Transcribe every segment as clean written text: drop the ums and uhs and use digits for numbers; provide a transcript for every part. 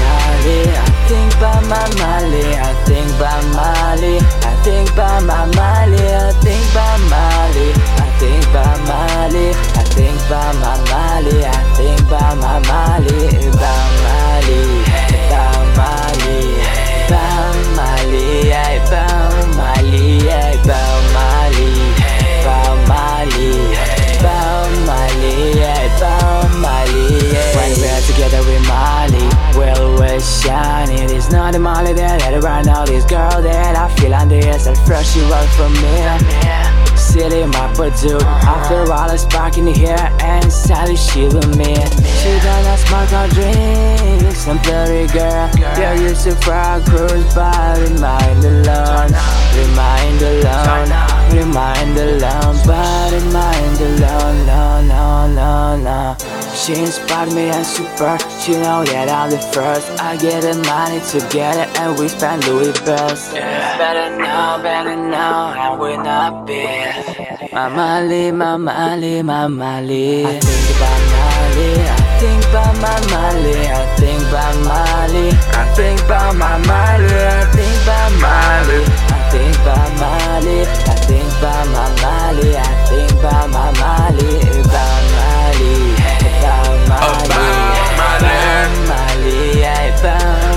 Molly. I think about my Molly. I think about Molly. I think about my Molly. I think about Molly. I think about Molly. I think about my Molly. I think about my Molly. About Molly. About Molly. About Molly. About Molly. About Molly. About Molly. About Molly. About Molly. When we're together with Molly, we're always shining. It's not the Molly that I right now. This girl that I feel on the air, at first she worked for me. City, my pursuit. After all, a spark in the hair, and sadly she with me. She gonna smoke or drink, some blurry girl. Yeah, used to fry cruise, but remind alone, remind alone, remind alone, but remind alone, no. She inspired me and super. She know that I'm the first. I get the money together and we spend Louis bells. Better now, and we not big. My Molly, my Molly, my Molly. I think about Molly. I think about my Molly. I think about Molly. I think about my Molly. I think about Molly. I think about Molly. I think about my Molly. I think about my Molly. About Molly. About Molly. About Molly. About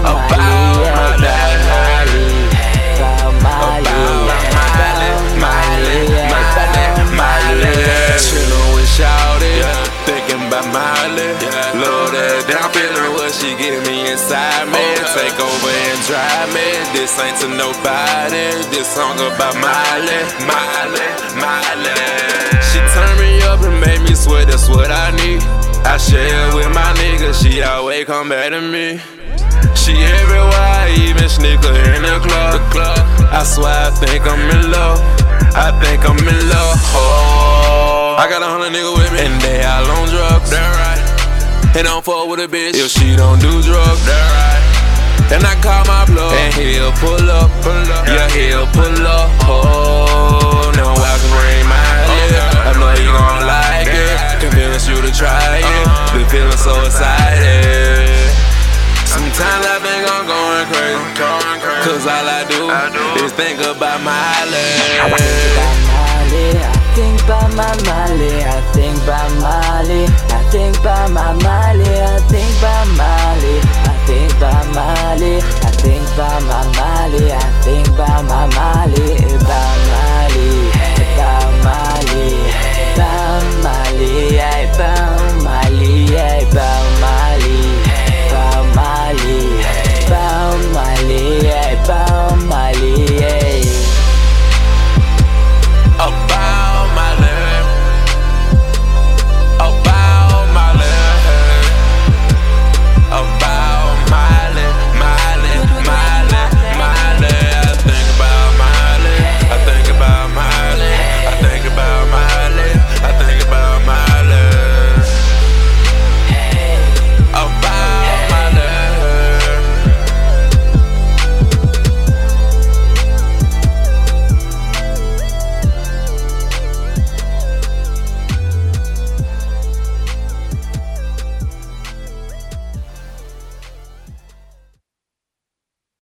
Molly. Chillin' with Shawty, thinking about Molly. Love that down feeling what she give me inside me. Take over and drive me. This ain't to nobody. This song about Molly. She turned me up and made me sweat. That's what I need. I share it with my niggas. She always come back to me. She everywhere, even sneak her in the club. I swear I think I'm in love. I think I'm in love. Oh, I got 100 niggas with me, and they all on drugs. That right. And don't fuck with a bitch if she don't do drugs. That right. And I call my plug, and he'll pull up. Yeah, he'll pull up. Oh, now I can bring my lip. I know you gon' like it. Convince you to try it. Been feeling so excited. Sometimes I think I'm going crazy, cause all I do is think about Molly. I think about my Molly. I think about Molly. I think about my Molly. I think about Molly. I think about